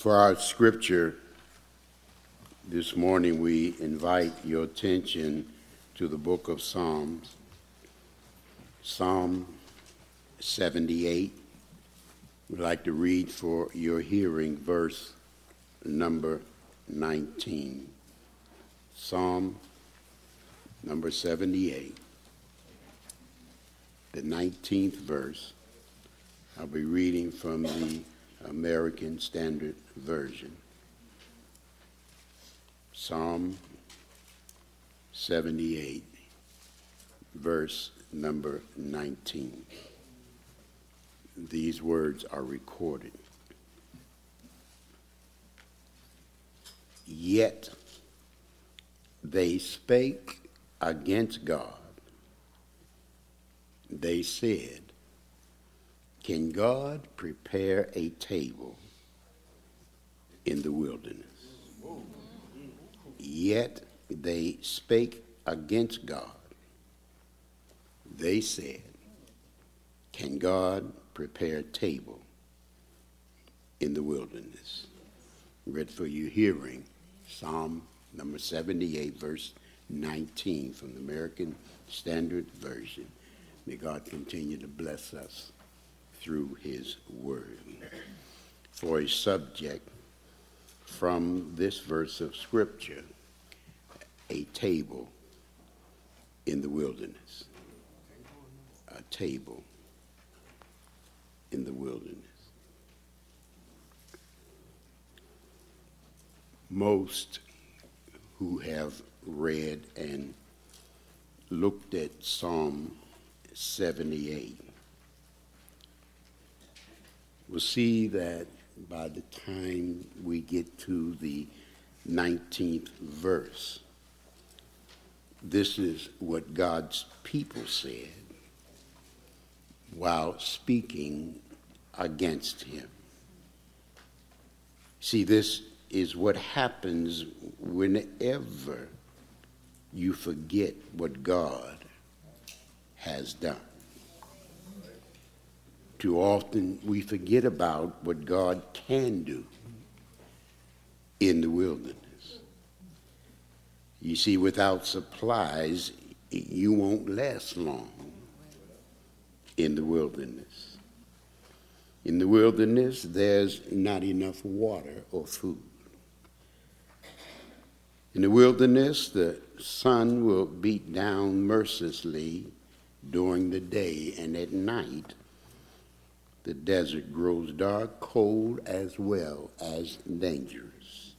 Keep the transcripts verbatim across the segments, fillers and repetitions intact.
For our scripture this morning, we invite your attention to the book of Psalms, Psalm seventy-eight. We'd like to read for your hearing verse number nineteen. Psalm number seventy-eight, the nineteenth verse. I'll be reading from the American Standard Version. Psalm seventy-eight, verse number nineteen. These words are recorded. Yet they spake against God. They said, can God prepare a table in the wilderness? Yet they spake against God. They said, can God prepare a table in the wilderness? Read for your hearing, Psalm number seventy-eight, verse nineteen from the American Standard Version. May God continue to bless us through his word. For a subject from this verse of scripture, a table in the wilderness. A table in the wilderness. Most who have read and looked at Psalm seventy-eight will see that by the time we get to the nineteenth verse, this is what God's people said while speaking against him. See, this is what happens whenever you forget what God has done. Too often we forget about what God can do in the wilderness. You see, without supplies, you won't last long in the wilderness. In the wilderness, there's not enough water or food. In the wilderness, the sun will beat down mercilessly during the day, and at night, the desert grows dark, cold, as well as dangerous.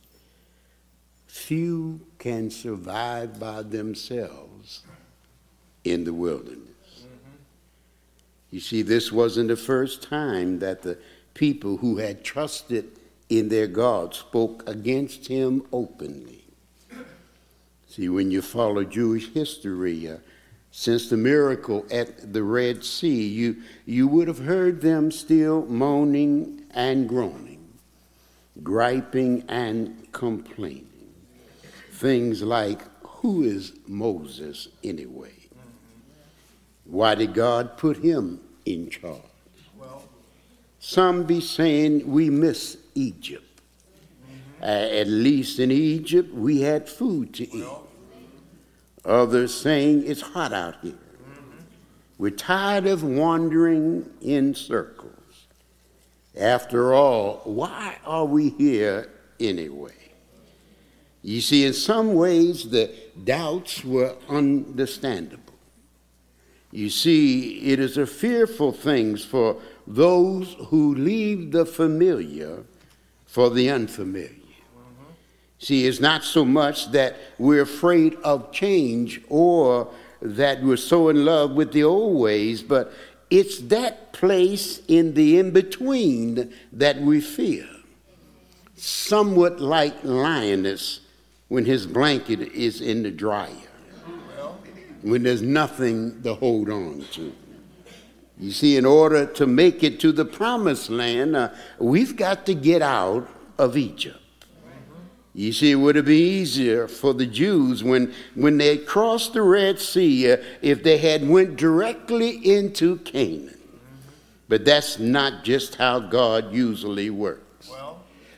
Few can survive by themselves in the wilderness. Mm-hmm. You see, this wasn't the first time that the people who had trusted in their God spoke against him openly. See, when you follow Jewish history, uh, since the miracle at the Red Sea, you, you would have heard them still moaning and groaning, griping and complaining. Things like, who is Moses anyway? Why did God put him in charge? Well, some be saying we miss Egypt. Mm-hmm. Uh, at least in Egypt, we had food to eat. Well, others saying it's hot out here. Mm-hmm. We're tired of wandering in circles. After all, why are we here anyway? You see, in some ways, the doubts were understandable. You see, it is a fearful thing for those who leave the familiar for the unfamiliar. See, it's not so much that we're afraid of change or that we're so in love with the old ways, but it's that place in the in-between that we fear. Somewhat like Linus when his blanket is in the dryer, when there's nothing to hold on to. You see, in order to make it to the promised land, uh, we've got to get out of Egypt. You see, it would have been easier for the Jews when, when they crossed the Red Sea uh, if they had went directly into Canaan. But that's not just how God usually works. Well,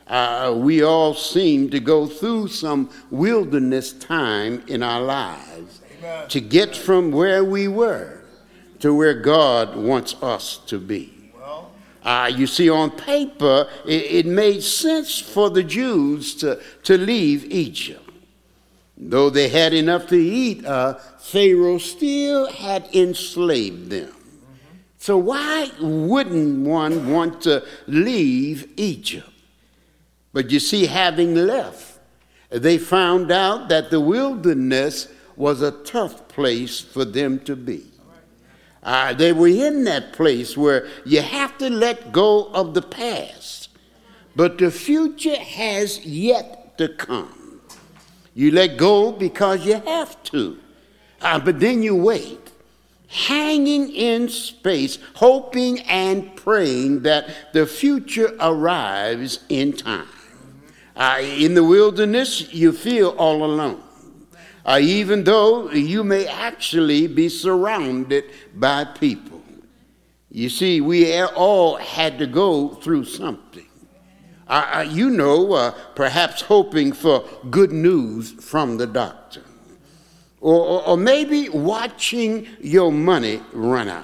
Uh, we all seem to go through some wilderness time in our lives Amen. To get from where we were to where God wants us to be. Well, uh, you see, on paper, it, it made sense for the Jews to, to leave Egypt. Though they had enough to eat, uh, Pharaoh still had enslaved them. Mm-hmm. So why wouldn't one want to leave Egypt? But you see, having left, they found out that the wilderness was a tough place for them to be. Uh, they were in that place where you have to let go of the past, but the future has yet to come. You let go because you have to, uh, but then you wait, hanging in space, hoping and praying that the future arrives in time. Uh, in the wilderness, you feel all alone, uh, even though you may actually be surrounded by people. You see, we all had to go through something. Uh, uh, you know, uh, perhaps hoping for good news from the doctor, or, or, or maybe watching your money run out,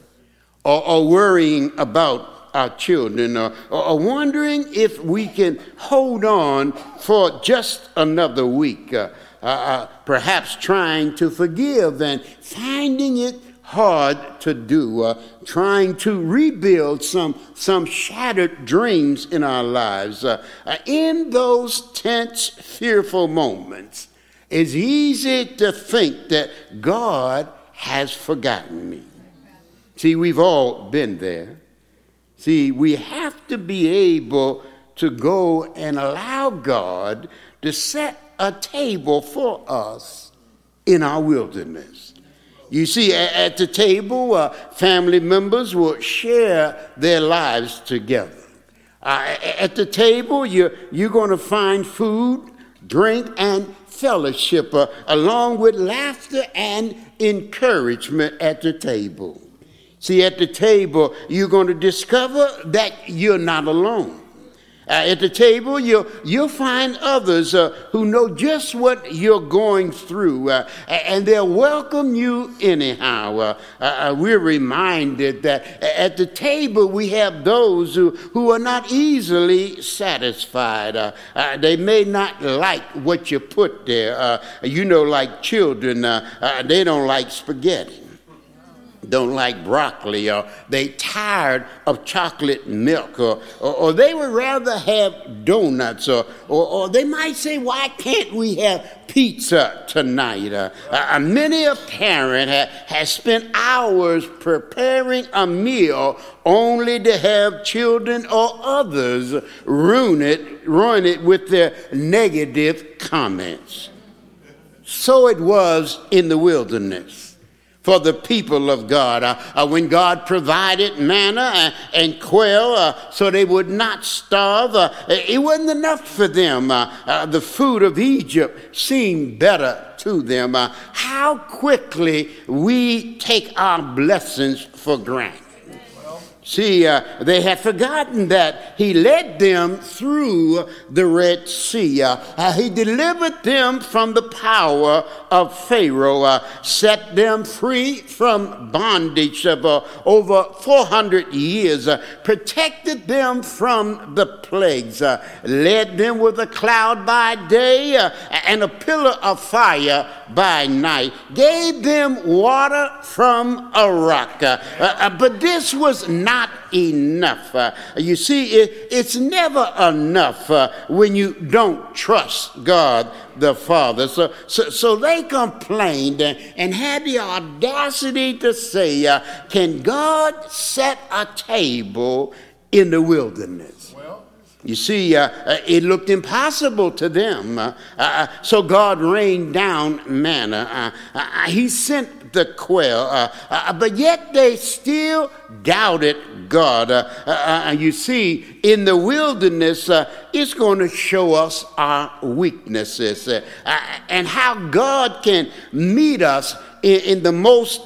or, or worrying about our children, or, or wondering if we can hold on for just another week, uh, uh, uh, perhaps trying to forgive and finding it hard to do, uh, trying to rebuild some, some shattered dreams in our lives. Uh, uh, in those tense, fearful moments, it's easy to think that God has forgotten me. See, we've all been there. See, we have to be able to go and allow God to set a table for us in our wilderness. You see, at the table, uh, family members will share their lives together. Uh, at the table, you're, you're going to find food, drink, and fellowship, uh, along with laughter and encouragement at the table. See, at the table, you're going to discover that you're not alone. Uh, at the table, you'll, you'll find others uh, who know just what you're going through, uh, and they'll welcome you anyhow. Uh, uh, we're reminded that at the table, we have those who, who are not easily satisfied. Uh, uh, they may not like what you put there. Uh, you know, like children, uh, uh, they don't like spaghetti, don't like broccoli, or they tired of chocolate milk, or, or, or they would rather have donuts, or, or, or they might say, why can't we have pizza tonight? Uh, uh, many a parent ha, has spent hours preparing a meal only to have children or others ruin it, ruin it with their negative comments. So it was in the wilderness for the people of God, uh, uh, when God provided manna uh, and quail uh, so they would not starve. Uh, it wasn't enough for them. Uh, uh, the food of Egypt seemed better to them. Uh, how quickly we take our blessings for granted. See, uh, they had forgotten that he led them through the Red Sea. Uh, uh, he delivered them from the power of Pharaoh, uh, set them free from bondage of uh, over four hundred years, uh, protected them from the plagues, uh, led them with a cloud by day uh, and a pillar of fire by night, gave them water from a rock. Uh, uh, but this was not Not enough. Uh, you see, it, it's never enough uh, when you don't trust God the Father. So, so, so they complained and, and had the audacity to say, uh, can God set a table in the wilderness? Well, you see, uh, uh, it looked impossible to them. Uh, uh, so God rained down manna. Uh, uh, he sent the quail, uh, uh, but yet they still doubted God. Uh, uh, you see, in the wilderness, uh, it's going to show us our weaknesses uh, uh, and how God can meet us in, in the most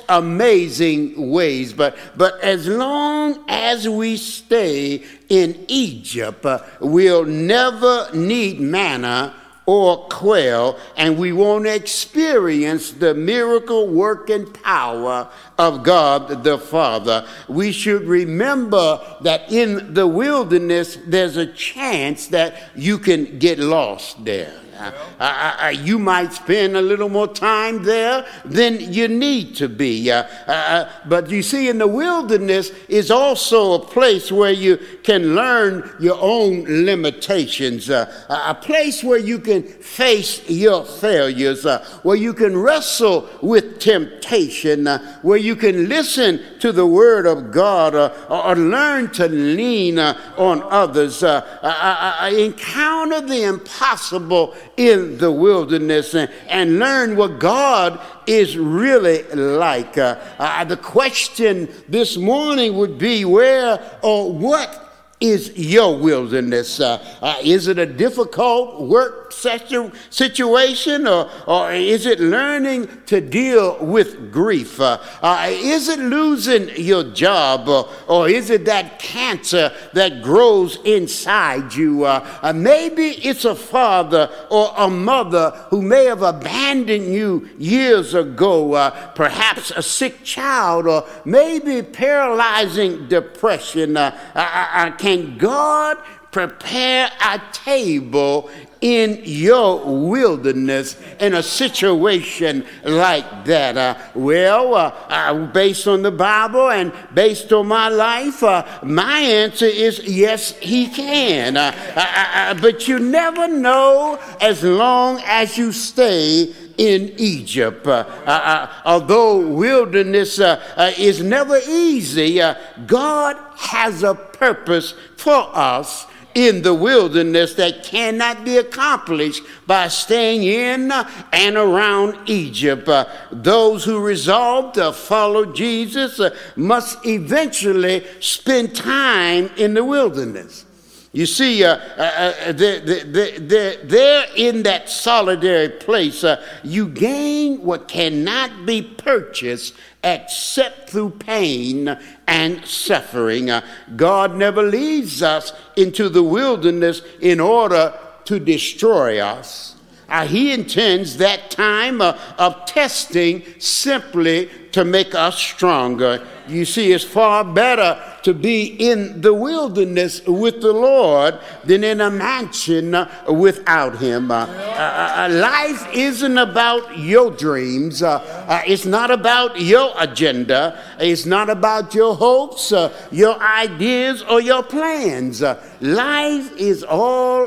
amazing ways. But, but as long as we stay in Egypt, uh, we'll never need manna or quail, and we won't experience the miracle working power of God the Father. We should remember that in the wilderness, there's a chance that you can get lost there. Uh, uh, uh, you might spend a little more time there than you need to be. Uh, uh, but you see, in the wilderness is also a place where you can learn your own limitations, uh, a place where you can face your failures, uh, where you can wrestle with temptation, uh, where you can listen to the word of God, uh, or, or learn to lean uh, on others, uh, uh, uh, encounter the impossible in the wilderness, and, and learn what God is really like. Uh, uh, the question this morning would be, where or what is your wilderness? Uh, uh, is it a difficult work situ- situation, or, or is it learning to deal with grief? Uh, uh, is it losing your job, or, or is it that cancer that grows inside you? Uh, uh, maybe it's a father or a mother who may have abandoned you years ago, uh, perhaps a sick child, or maybe paralyzing depression. Uh, I, I can't Can God prepare a table in your wilderness in a situation like that? Uh, well, uh, uh, based on the Bible and based on my life, uh, my answer is yes, he can. Uh, uh, uh, but you never know as long as you stay in Egypt. Uh, uh, uh, although wilderness uh, uh, is never easy, uh, God has a purpose for us in the wilderness that cannot be accomplished by staying in and around Egypt. Uh, those who resolve to follow Jesus uh, must eventually spend time in the wilderness. You see, uh, uh, they're, they're, they're, they're in that solitary place. Uh, you gain what cannot be purchased except through pain and suffering. Uh, God never leads us into the wilderness in order to destroy us. Uh, he intends that time uh, of testing simply to make us stronger. You see, it's far better to be in the wilderness with the Lord than in a mansion uh, without him. Uh, uh, uh, life isn't about your dreams. Uh, uh, it's not about your agenda. It's not about your hopes, uh, your ideas, or your plans. Uh, life is all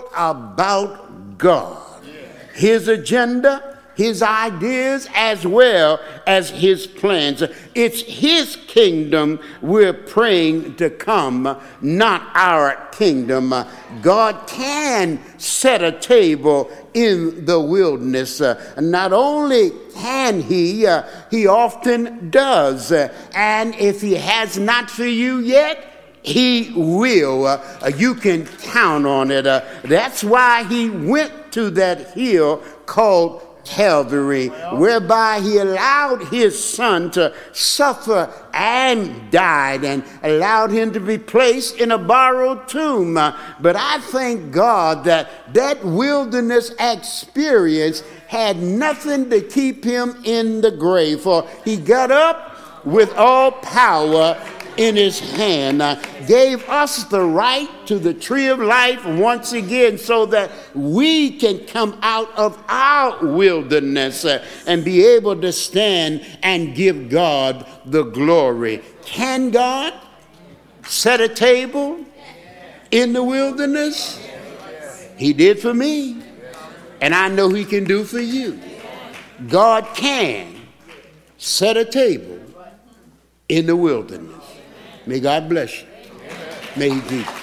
about God. His agenda, his ideas, as well as his plans. It's his kingdom we're praying to come, not our kingdom. God can set a table in the wilderness. Uh, not only can he, uh, he often does. Uh, and if he has not for you yet, he will. Uh, you can count on it. Uh, that's why he went to that hill called Calvary, whereby he allowed his son to suffer and died, and allowed him to be placed in a borrowed tomb. Uh, but I thank God that that wilderness experience had nothing to keep him in the grave, for he got up with all power in his hand, uh, gave us the right to the tree of life once again, so that we can come out of our wilderness uh, and be able to stand and give God the glory. Can God set a table in the wilderness? He did for me, and I know he can do for you. God can set a table in the wilderness. May God bless you. May he keep you.